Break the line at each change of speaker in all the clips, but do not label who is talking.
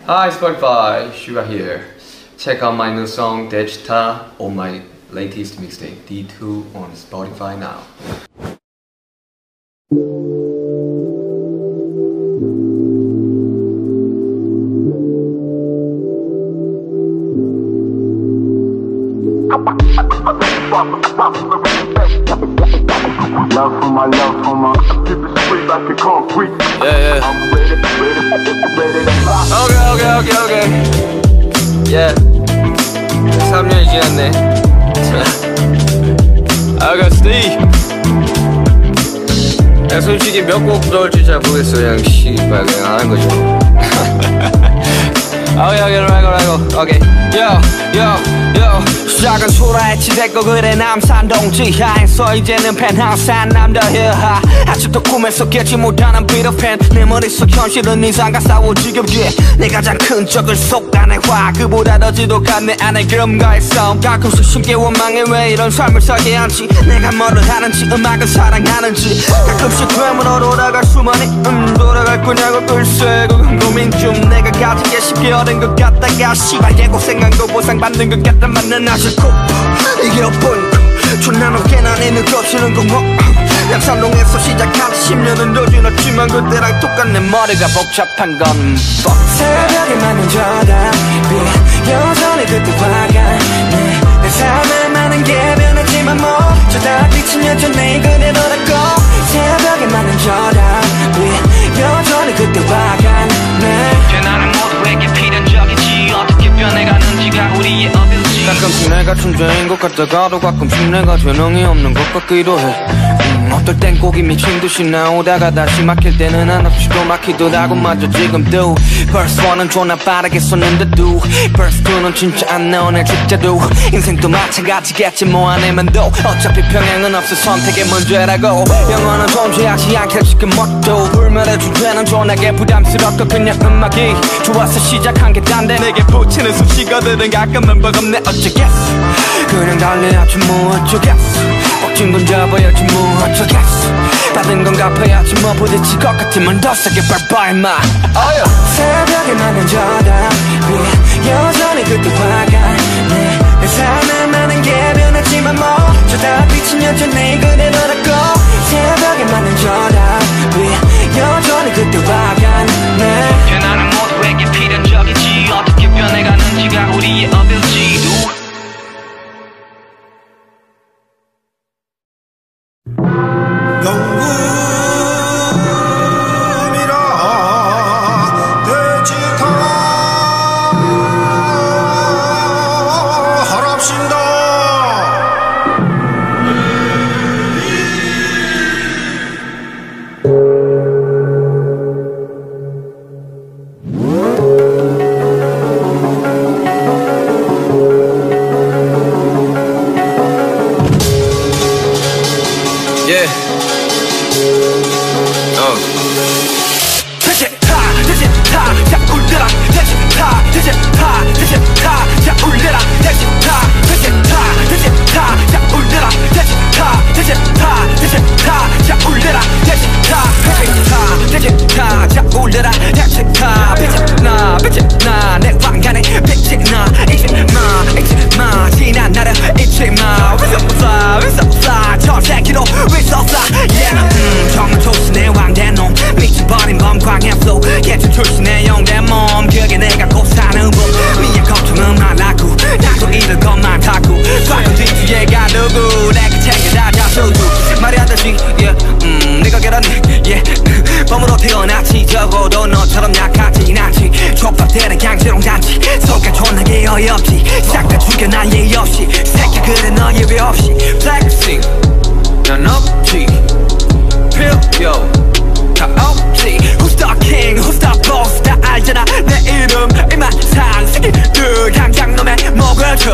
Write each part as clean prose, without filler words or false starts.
Hi Spotify, Suga here. Check out my new song Dechita on my latest mixtape D2 on Spotify now.
Love for my, keep it sweet like a concrete.
Yeah.
I'm ready.
Okay. Yeah. 3년이 지났네. 아가씨. 야, 솔직히 몇 곡 넣을지 잘 모르겠어. 그냥 씨발 그냥 하는 거죠. 오케이. Yo. 시작은 초라했지 됐고 그래 남산동 지하에서 이제는 펜하우스 한 남자 히하 아직도 꿈에서 깨지 못하는 비트팬 내 머릿속 현실은 이상과 싸워 지겹게 내 가장 큰 적을 속단의 화 그보다 더 지독한 내 안의 그럼과의 싸움 가끔씩 쉽게 원망해 왜 이런 삶을 살게 한지 내가 뭐를 하는지 음악을 사랑하는지 가끔씩 되물어 돌아갈 수만이 돌아갈 거냐고 글쎄 그건 고민 중 내가 가지게 쉽게 얻은 것 같다가 씨발 예고생한 거 보상받는 것 같다 맞는 아직 이게 엇보이고 존나 높게 난 있는 것이는 공허 양산동에서 시작한 10년은 더 지났지만 그때랑 똑같네 머리가 복잡한 건 새벽에 맞는 저답이 여전히 그때와 같네 내 삶에 많은 게 변했지만 뭐 저다 비친 여전 내 그대로라고 새벽에 맞는 저답이 여전히 그때와 같네 나는 모두에게 필연적이지 어떻게 변해가는지가 우리의 어빌지 가끔씩 내가 존재인 것 같다가도 가끔씩 내가 재능이 없는 것 같기도 해 어떨 땐 곡이 미친 듯이 나오다가 다시 막힐 때는 한없이도 막히더라고 마저 지금도 Verse 1은 존나 빠르게 쏟는데도 Verse 2는 진짜 안 나오네 진짜도 인생도 마찬가지겠지 뭐 안 해만도 어차피 평행은 없어 선택의 문제라고 영원은 존재하지 않겠지 그 멋도 불멸의 주제는 존나게 부담스럽고 그냥 음악이 좋아서 시작한 게 딴데 내게 붙이는 수식어들은 가끔은 버겁네 어쩌겠어 그냥 달려야지 뭐 어쩌겠어 꽉진 건 잡아야지 뭐 어쩌겠어 받은 건 갚아야지 뭐 부딪힐 것 같으면 더 세게 밟아 임마 새벽에 맞는 저답이 여전히 그때와 같네 내 삶에 많은 게 변했지만 뭐 저다 비친 여전 내 그대로라고 새벽에 맞는 저답이 여전히 그때와 같네 나는 모두에게 필연적이지 어떻게 변해가는지가 우리의 어빌지도 범으로 태어났지 적어도 너처럼 약하진 않지 족밥들은 강제롱 잔치 속에 존나게 어이없지 싹 다 죽여 난 예의 없이 새끼 그래 너 예외 없이 플렉싱 난 없지 필요 다 없지 Who's the king, who's the boss 다 알잖아 내 이름 이만상 새끼들 당장 놈의 목을 쳐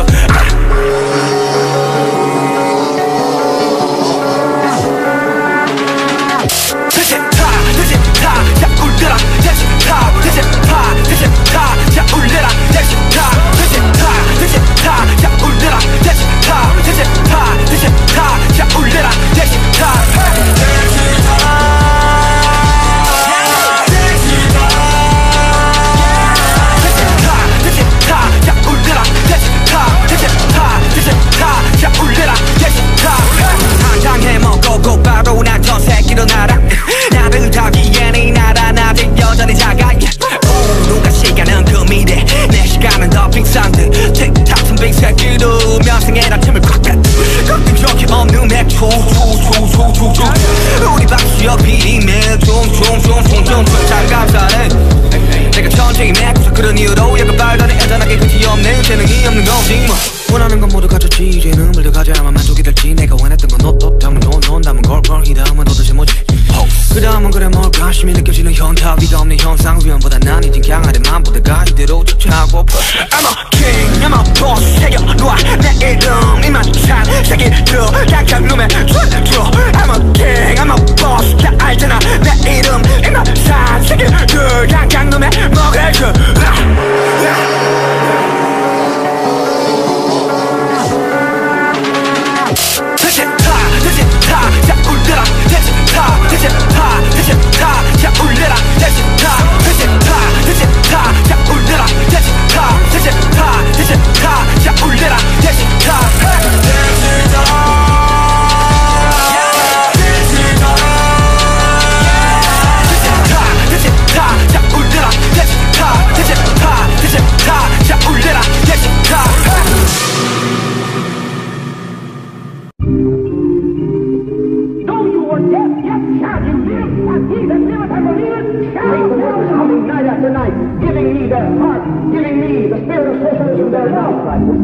게임에 구석 그런 이유로 약간 빨다니 애잔하게 끝이 없네 재능이 없는 거지 뭐 원하는 건 모두 가졌지 이제는 물려가져야만 만족이 될지 내가 원했던 건 너 담은 돈 담은 걸걸 이 다음은 도대체 뭐지 그 다음은 그래 뭘까 심히 느껴지는 현타 위가 없는 현상 위험보다 난 이젠 강하대 맘보다가 이대로 집중하고 I'm a king I'm a boss 새겨놓아 내 이름 이만 산 새기들 약한 놈의 춤춰 I'm a king I'm a boss 다 알잖아 내 이름 이만 산 새기들 약한 놈의 먹을 줄 자 울려라 대체 타 대체 타 대체 타자 울려라 대체 타 대체 타 대체 타자 울려라 대체 타 대체 타 대체 타자 울려라 대체 타
Giving me their heart, giving me the spirit of socialism, their love.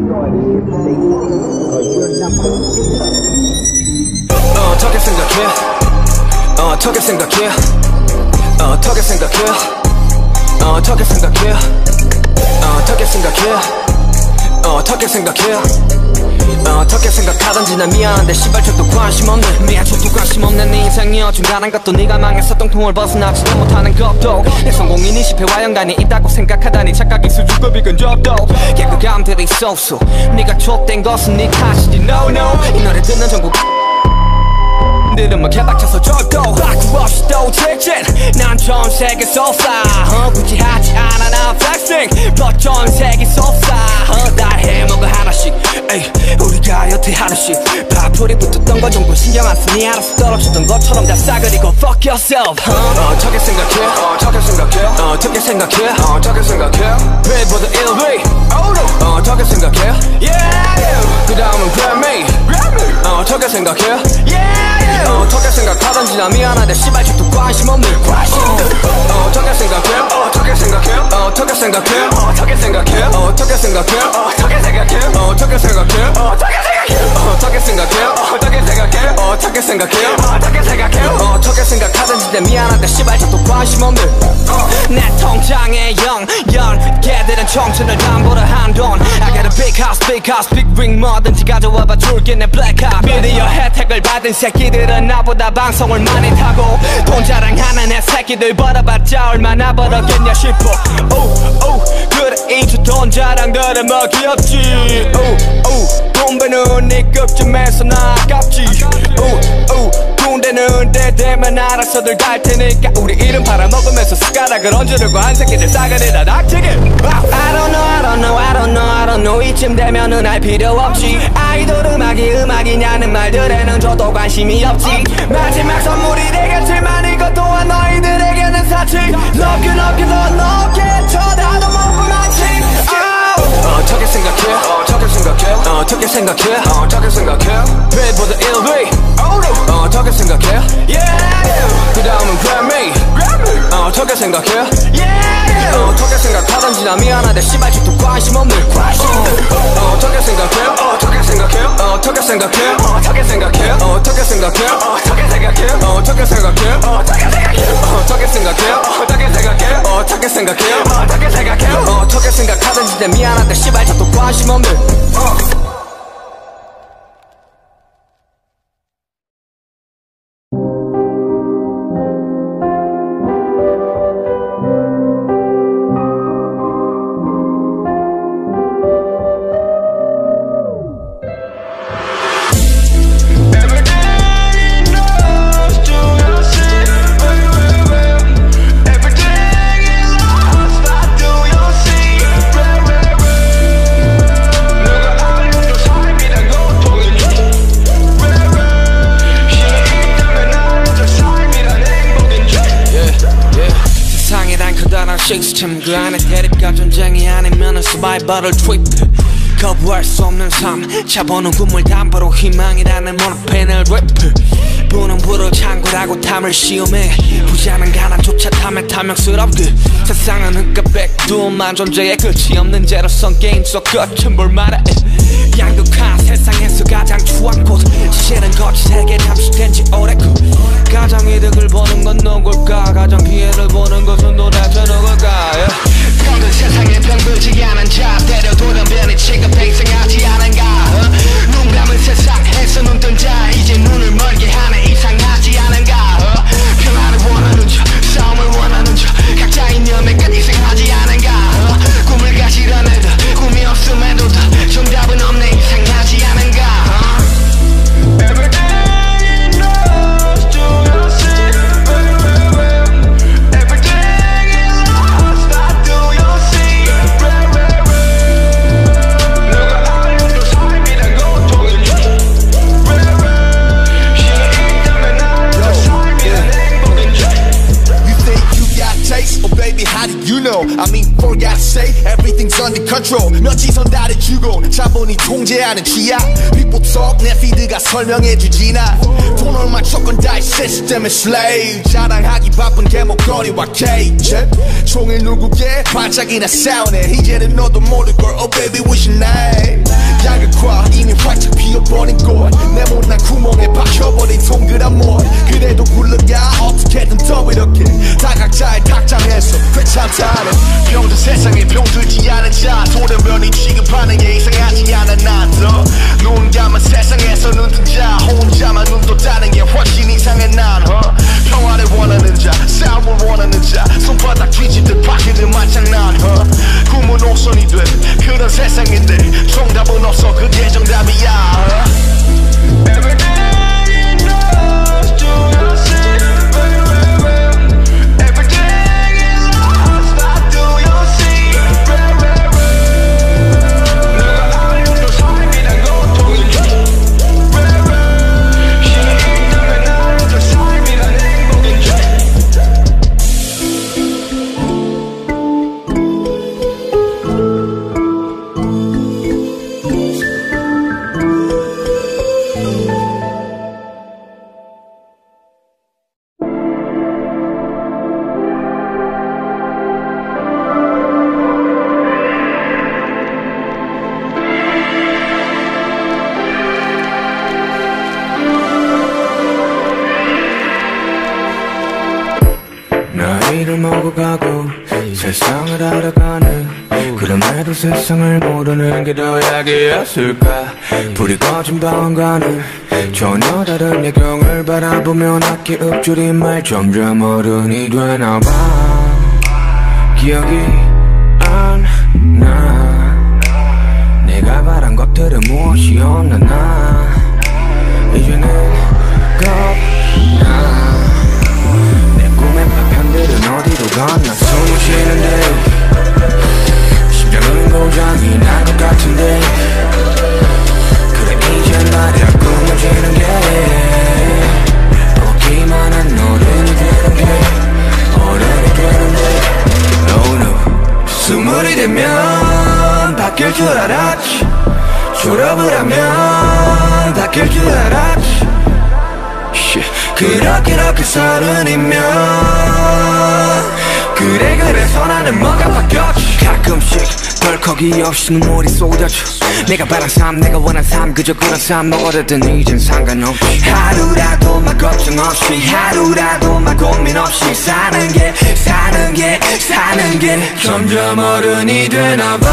어떻게 생각해? 어떻게 생각해? 어떻게 생각해? 어떻게 생각해? 어떻게 생각해? 어떻게 생각해? 어떻게 생각하던지 난 미안한데 시발 척도 관심 없는 미안 척도 관심 없는 네 인생이여 중간한 것도 네가 망해서 똥통을 벗어나지도 못하는 것도 내 성공인이 실패와 연관이 있다고 생각하다니 착각이 수줍고 비근 접도 개그감들이 쏘쏘 네가 촉된 것은 네 탓이지 no no 이 노래 듣는 전국 들은 뭐 개박쳐서 절도 바꾸 없이 또 직진 난 전 세계 쏟아 굳이 하지 않아 난 flexing but 전 세계 쏟아 다 해먹어 하나씩 에이 우리가 여태 하나씩 파풀이 붙었던 거 정도 신경 안 쓰니 알아서 떨어졌던 것처럼 다 싸그리고 fuck yourself 어떻게 생각해 어떻게 생각해 어떻게 생각해 어떻게 생각해 B보다 1B 어떻게 생각해 yeah 그 다음은 Grammy 어떻게 생각해 yeah 어떻게 생각하던지 나 미안한데 씨발 척도 관심 없는 어떻게 생각해 어떻게 생각해 어떻게 생각해 어떻게 생각해 어떻게 생각해 어떻게 생각해 어떻게 생각해 어떻게 생각해 어떻게 생각해 어떻게 생각해 어떻게 생각해 어떻게 생각하던지 나 미안한데 씨발 척도 관심 없는 내 통장에 0 걔들은 청춘을 담보로 한돈 I got a big house big ring 뭐든지 가져와봐 줄게 내 black card 미디어 혜택을 받은 새끼들은 나보다 방송을 많이 타고 돈 자랑하는 애 새끼들 벌어봤자 얼마나 벌었겠냐 싶어 그래 이제 돈 자랑들은 뭐 귀엽지 돈 버는 네 급쯤에서 나 아깝지 군대는 때 되면 알아서들 갈 테니까 우리 이름 팔아먹으면서 숟가락을 얹으려고 한 새끼들 싸가리다 닥치게 I don't know 이쯤 되면은 알 필요 없지 아이돌 음악이냐는 말들에는 저도 관심이 없지 마지막 선물이 되겠지만 이것 또한 너희들에게는 사치 Love you 더 높게 쳐다도 못 보만치 어떻게 생각해 어떻게 생각해 어떻게 생각해 어떻게 생각해 B보다 1B 어떻게 생각해 yeah 그 다음은 Grammy 어떻게 생각해 yeah 어떻게 생각하던지 나 미안한데 씨발 척도 관심 없는 어떻게 생각해 어떻게 생각해 어떻게 생각해 어떻게 생각해 어떻게 생각해 어떻게 생각해 어떻게 생각해 어떻게 생각해 어떻게 생각해 어떻게 생각해 어떻게 생각해 어떻게 생각하던지 나 미안한데 씨발 척도 관심 없는 시스템 그 안에 대립과 전쟁이 아니면은 서바이벌을 트립 거부할 수 없는 삶 차보는 꿈을 담보로 희망이라는 모노펜을 랩 부는 불을 창고라고 탐을 시험해 부자는 가난조차 탐에 탐욕스럽게 세상은 흑과백두만 존재의 끝이 없는 제로성 게임 속 끝은 뭘 말해 양극화 세상에서 가장 추한 곳 실은 거친 세계 잠식된 지 오래고 가장 이득을 보는 건 누굴까 가장 피해를 보는 것은 도대체 누굴까 병든 세상에 병들지 않은 자 때려 돌연변이 지금 팽생하지 않은가 눈 감은 세상에서 눈 뜬 자 이제 눈을 멀게 하네 이상하지 않은가 평화를 원하는 자 싸움을 원하는 자 각자의 념에 끝 이상하지 않은가 꿈을 가지던 애들 꿈이 없음에도 다 정답은 없네 이상하지 않은가
How do you know? I mean, for God's sake, everything's under control. 며칠선 다려주고 자본이 통제하는 취약. People talk, 내 피드가 설명해주지 나. 돈 얼마 조건 다이 시스템의 slave. 자랑하기 바쁜 개목걸이와 케이크. 총을 누구게 반짝이나 싸우네. 이제는 너도 모를걸, oh baby, what's your name? 양극화 이미 활짝 피어버린 꽃. 내 못난 구멍에 박혀버린 동그란 못. 그래도 굴러가 어떻게든 더 이렇게 다 각자의 탁장에서 괜찮다는 병든 세상에 병들지 않은 자 돌연변이 취급하는 게 이상하지 않아 나도 눈 감은 세상에서 눈 뜬 자 혼자만 눈 떴다는 게 훨씬 이상해 난 평화를 원하는 자 싸움을 원하는 자 손바닥 뒤집듯 바뀌는 말장난 꿈은 옥선이 된 그런 세상인데 정답은 없어 그게 정답이야
나이를 먹어가고 세상을 알아가는 그럼에도 세상을 모르는 게 더 약이었을까 불이 꺼진 방안가는 전혀 다른 야경을 바라보며 낮게 읊조린 말 점점 어른이 되나봐 기억이 안 나 내가 바란 것들은 무엇이었나 나 이제는 겁나 꿈의 파편들은 어디로 갔나 숨을 쉬는데 심장은 고장이 난 것 같은데 그래 이제 말이야 꿈을 지는 게 오기만 한 어른이 되는 게 어른이 되는데 Oh no 스물이 되면 바뀔 줄 알았지 졸업을 하면 바뀔 줄 알았지 그렇게 서른이면 그래서 나는 뭐가 바뀌었지 가끔씩 덜컥이 없이 눈물이 쏟아져 내가 바란 삶 내가 원한 삶 그저 그런 삶 먹어대든 이젠 상관없지 하루라도 막 걱정 없이 하루라도 막 고민 없이 사는 게 점점 어른이 되나봐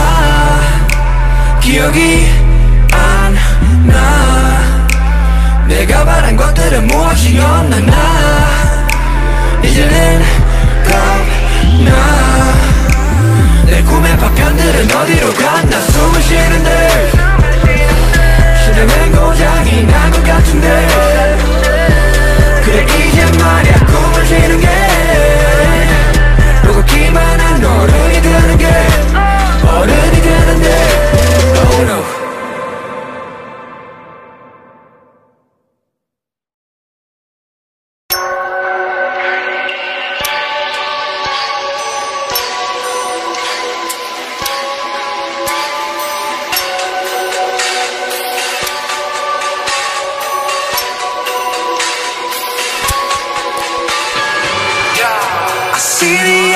기억이 안 나 내가 바란 것들은 무엇이었나 나 이제는 겁나 내 꿈의 파편들은 어디로 갔나 숨을 쉬는데 심장은 고장이 난 것 같은데 그래 이제 말이야 꿈을 쉬는 게 노랗기만 한 어른이 되는 게 어른이 되는데 Oh no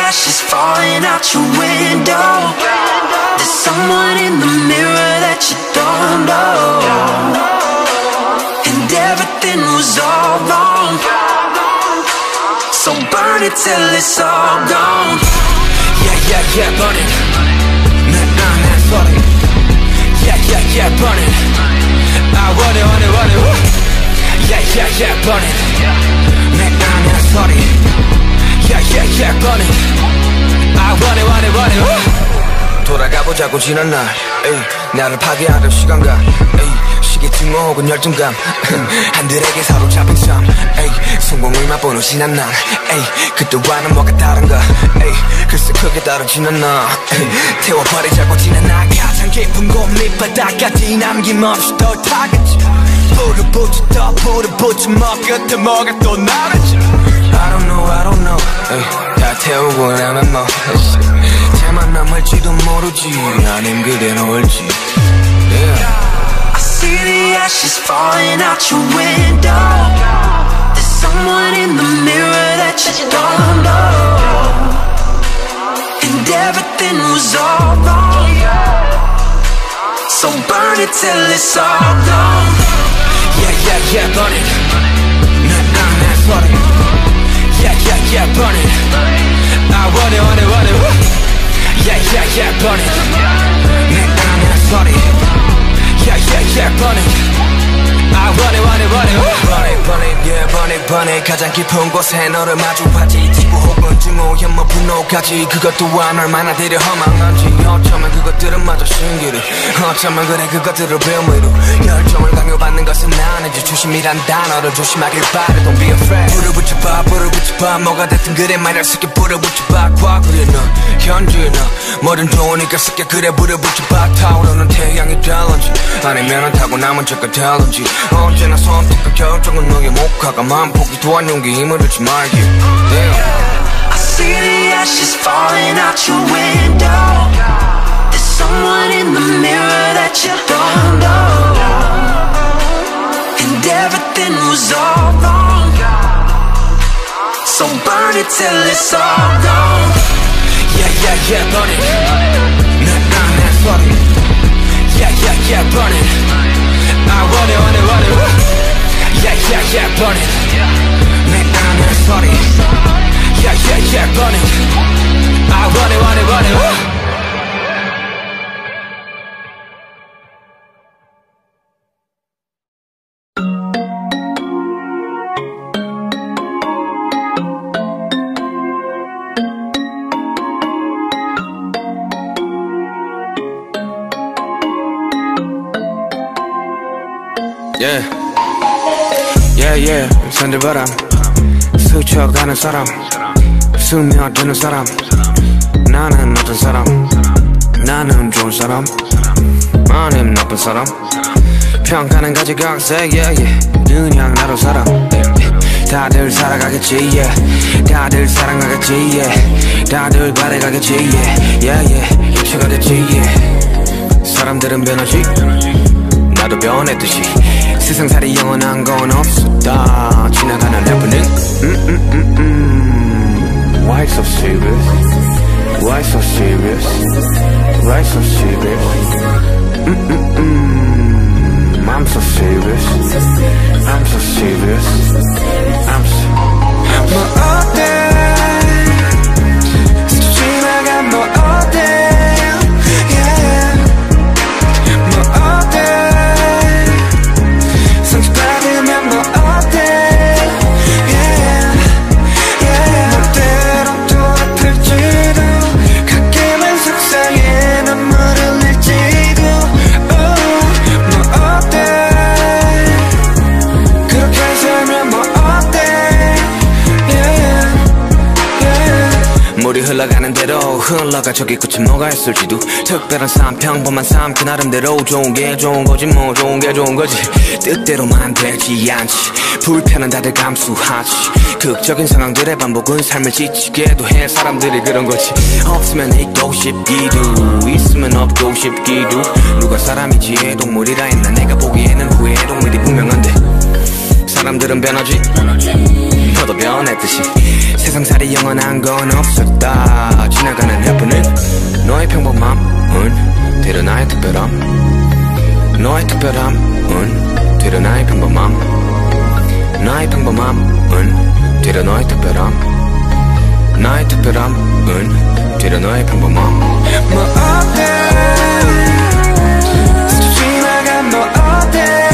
ashes falling out your window. There's someone in the mirror that you don't know, and everything was all wrong. So burn it till it's all gone.
Yeah, burn it. Nah, sorry. Yeah, burn it. I want it. Yeah, burn it. Nah, sorry. Yeah, burn it. I want it. 돌아가보자고 지난 날, 에이, 나를 파괴하던 시간과, 에이, 시계증 혹은 열등감, 한들에게 사로잡힌 삶, 에이, 성공을 맛보는 지난 날, 에이, 그때와는 뭐가 다른가, 에이, 글쎄 크게 다르지는 않아, 에이, 태워버리자고 지난 날 가장 깊은 곳 밑바닥까지 남김없이 더 타겠지. 불을 붙여 더 불을 붙여 뭐 끝에 뭐가 또 나랬지. I don't know, 에이, 다 태우고 나면 뭐, 제만 남을지도 모르지, 아님 그대로 올지. Yeah.
I see the ashes falling out your window. There's someone in the mirror that you don't know, and everything was all wrong. So burn it till it's all gone.
Yeah, burn it. Nah, sorry. Yeah, burn it. I want it. Yeah, burn it. Nah, sorry. Yeah, burn it. I want it. Burn it. 가장 깊은 곳에 너를 마주하지. 지구 혹은 증오, 혐오, 분노까지. 그것 또한 얼마나 되려 허망한지. 어쩌면 그것들은 마저 신기루. 어쩌면 그래 그것들을 배움으로. 열정을 강요받는 것은 아니지. 조심이란 단어를 조심하길 바래. Don't be afraid. 불을 붙여봐. 뭐가 됐든 그래 말할 수 있게 불을 붙여봐. 과거에 너, 현재에 너, 뭐든 좋으니까 쉽게 그래 불을 붙여봐. 타오르는 태양이 될런지 아니면은 타고 남은 적가 될런지. 언제나 선택과 결정은 너의 목화가 마음 포기 또한 용기 힘을 잃지 말기.
I see the ashes falling out your window. There's someone in the mirror that you don't know, and everything was all wrong. So burn it till it's all gone.
Yeah, burn it. Nah, sorry. Yeah, burn it. I want it. Yeah, burn it. Nah, sorry. Yeah, burn it. I want it. Yeah, 산들바람 스쳐가는 사람 스며드는 사람 나는 어떤 사람 나는 좋은 사람 아님 나쁜 사람 평가는 가지각색 그냥 나로 살아 다들 살아가겠지 다들 사랑하겠지 다들 바래가겠지 익혀가겠지 사람들은 변하지 나도 변했듯이 세상살이 영원한 건 없었다 지나가는 해프닝 Why so serious? Why so serious? Why so serious? I'm so serious I'm so serious I'm so 뭐 어때 지나간 뭐 어때 물이 흘러가는 대로 흘러가 저기 끝에 뭐가 있을지도 특별한 삶 평범한 삶 그 나름대로 좋은 게 좋은 거지 뭐 좋은 게 좋은 거지 뜻대로만 되지 않지 불편은 다들 감수하지 극적인 상황들의 반복은 삶을 지치게도 해 사람들이 그런 거지 없으면 있고 싶기도 있으면 없고 싶기도 누가 사람이지 동물이라 했나 내가 보기에는 후회의 동물이 분명한데 사람들은 변하지 너도 변했듯이 세상살이 영원한 건 없었다. 지나가는 해프닝 너의 평범함은 되려 나의 특별함. 너의 특별함은 되려 나의 평범함. 나의 평범함은 되려 너의 특별함. 나의 특별함은 되려 너의 평범함. 뭐 어때 스쳐 지나간 뭐 어때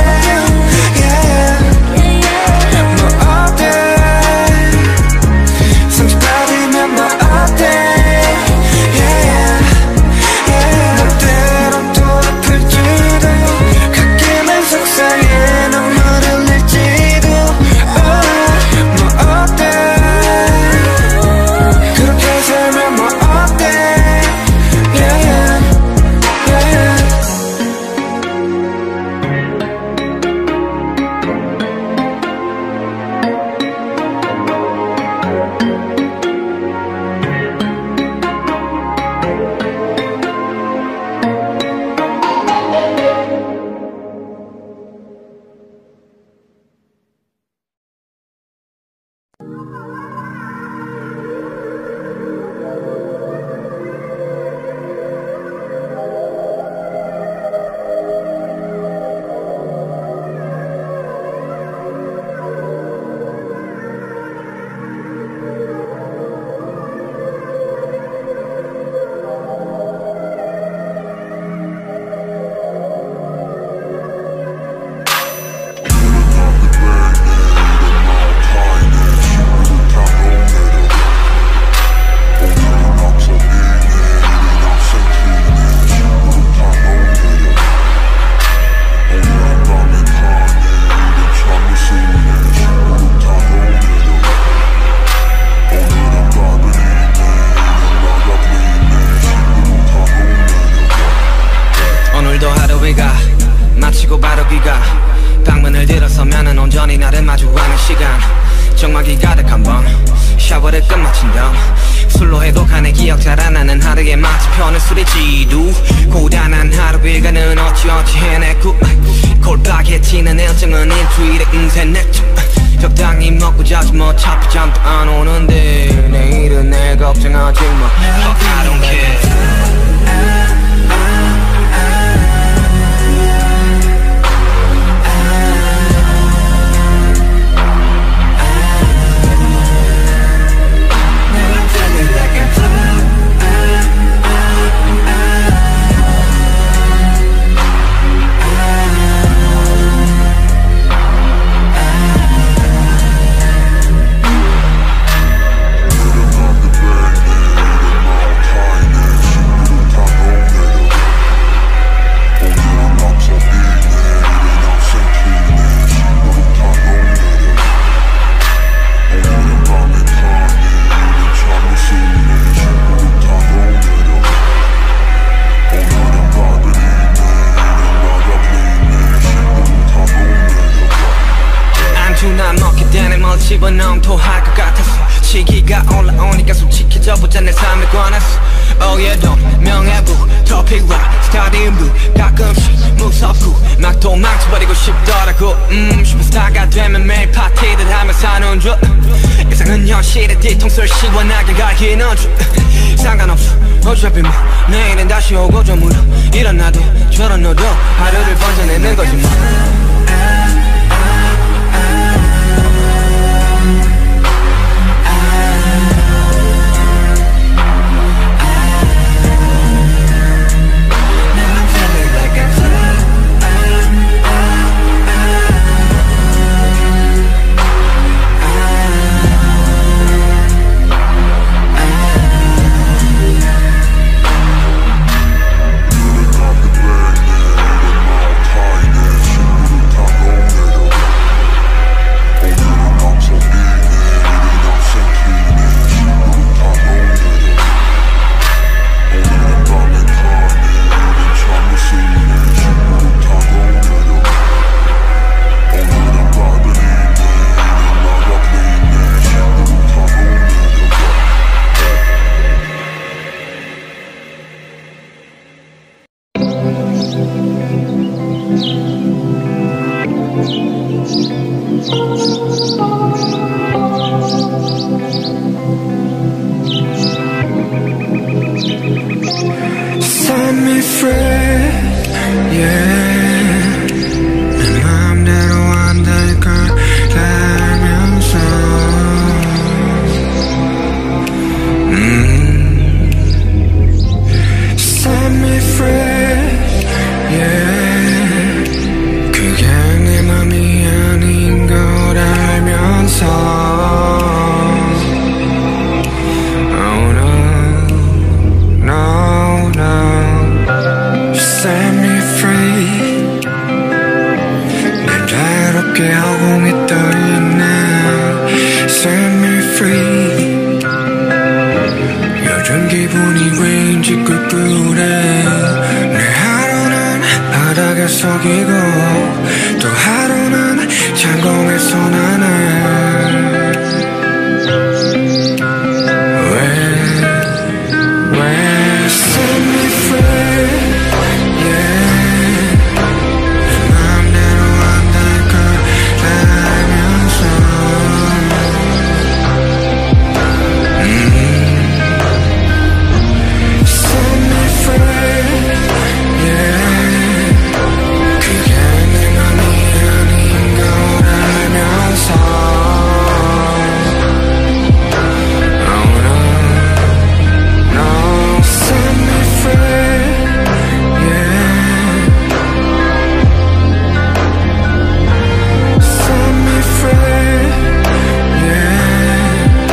정막이 가득한 밤 샤워를 끝마친 다음 술로 해독하는 기억 잘 안 나는 하루에 마치 편한 술에 지두 고단한 하루 일과는 어찌어찌 해냈고 콜박해치는 일정은 일주일에 셋넷 적당히 먹고 자지 뭐 차피 잠도 안 오는데 내일은 내 걱정하지 마 I don't care. 집어넣으면 토할 것 같았어. 시기가 올라오니까 솔직해져보자 내 삶에 관해서. Oh yeah, 돈, 명예부, 토픽 락, 스타디움도 가끔씩 무섭고 막 도망쳐버리고 싶더라고. 슈퍼스타가 되면 매일 파티를 하며 사는 줄. 이상은 현실의 뒤통수를 시원하게 갈기는 줄. 상관없어 어차피 뭐 내일은 다시 오고 좀 울어. 이런 나도 저런 너도 하루를 번져내는 거지 뭐. Set me free, yeah. 내 맘대로 안될 걸 알면서 Set me free, yeah. 그게 내 맘이 아닌 걸 알면서 Oh no, no, no. Set me free. 날 자유롭게 하고 있더니 now Set me free. 요즘 기분이 왠지 꿀꿀해. 내 하루는 바닥에 속이고 또 하루는 창공에서 나네. Set me free, yeah. 내 맘대로 안 될 걸 알면서 Set me free, yeah. 그게 내 맘이 아닌 걸 알면서 Oh no, no. Set me free, yeah. Set me free, yeah.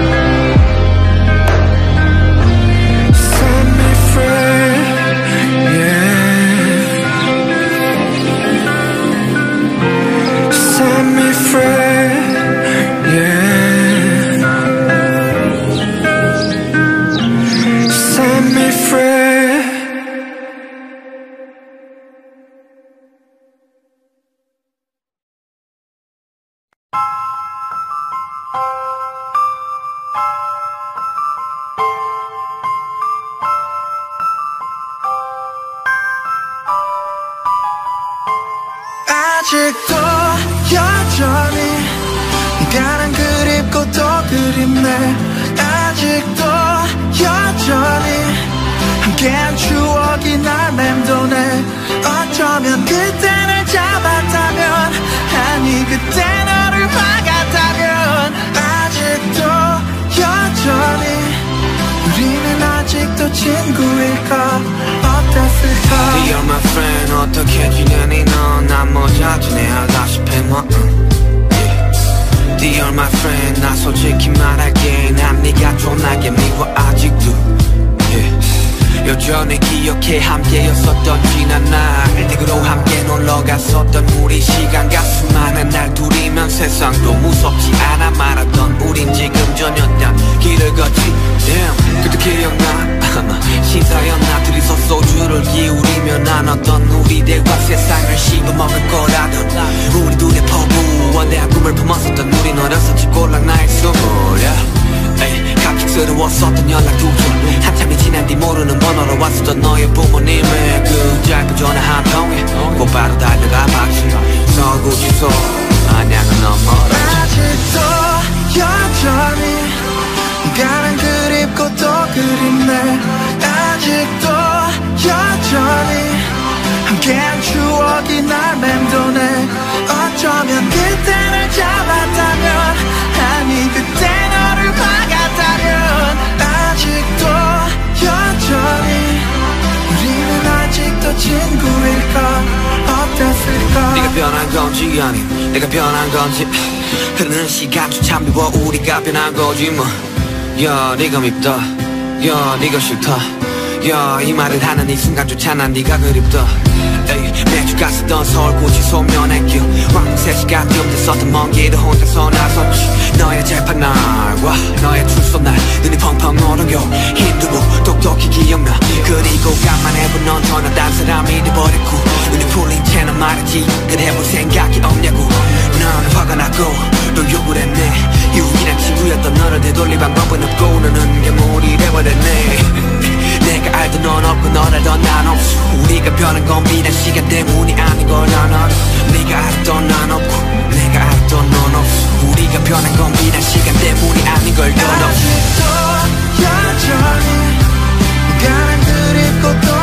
Set me free, yeah. Set me free, yeah. Set me free.
아직도 여전히 네가 난 그립고 또 그립네. 아직도 여전히 함께한 추억이 날 맴도네. 어쩌면 그때 날 잡았다면, 아니 그때 너를 막았다면, 아직도 여전히 우리는 아직도 친구일까 어땠을까.
You're my friend 어떻게 지내니 넌. 난 뭐 자주 하다시피 뭐 You're my friend 나 솔직히 말할게. 난 네가 존나게 미워 아직도 여전히 기억해 함께였었던 지난 날. 일찍으로 함께 놀러갔었던 우리 시간. 가슴 많은 날 둘이면 세상도 무섭지 않아 말았던 우린 지금 전혀 딴 길을 걷지. Damn 그때 기억나 신사였나. 둘이서 소주를 기울이며 나눴던 우리 대화. 세상을 씹어먹을 거라던 우리 둘의 포부. 원대한 꿈을 품었었던 우린 어렸었지 꼴랑 나의 스물. 갑작스러웠었던 연락 두절. 한참이 지난 뒤 모르는 번호로 왔었던 너의 부모님의 그 짧은 전화 한 통에 곧바로 달려가 박수 서구지소 안양은 너무 멀었지.
아직도 여전히 네가 난 그립고 또 그립네. 아직도 여전히 함께한 추억이 날 맴도네. 어쩌면 그때 날 잡았다면, 아니 그때 너를 막았다면, 아직도 여전히 우리는 아직도 친구일까 어땠을까.
네가 변한 건지 아님 내가 변한 건지 흐르는 시간조차 미워 우리가 변한 거지 뭐. 야 네가 밉다 야 네가 싫다 야 이 말을 하는 이 순간조차 난 네가 그립다. 매주 갔었던 서울고지 소면의 왕복 3시간 좀 됐었던 먼 길을 혼자서 나섰지. 너의 재판 날과 너의 출소 날 눈이 펑펑 얼어요. 힘들고 똑똑히 기억나. 그리고 간만에 본 넌 전혀 딴 사람이 돼버렸고 눈이 풀린 채는 말했지 그래 볼 생각이 없냐고. 너는 화가 나고 또 욕을 했네. 유일한 친구였던 너를 되돌릴 방법은 없고 너는 괴물이 돼버렸네. 내가 알던 넌 없고 널 알던 난 없어. 우리가 변한 건 비단 시간 때문이 아닌 걸 난 알아. 네가 알았던 난 없고 내가 알았던 넌 없어. 우리가 변한 건 비단 시간 때문이 아닌 걸 넌 없어.
아직도 여전히 네가 난 그립고 또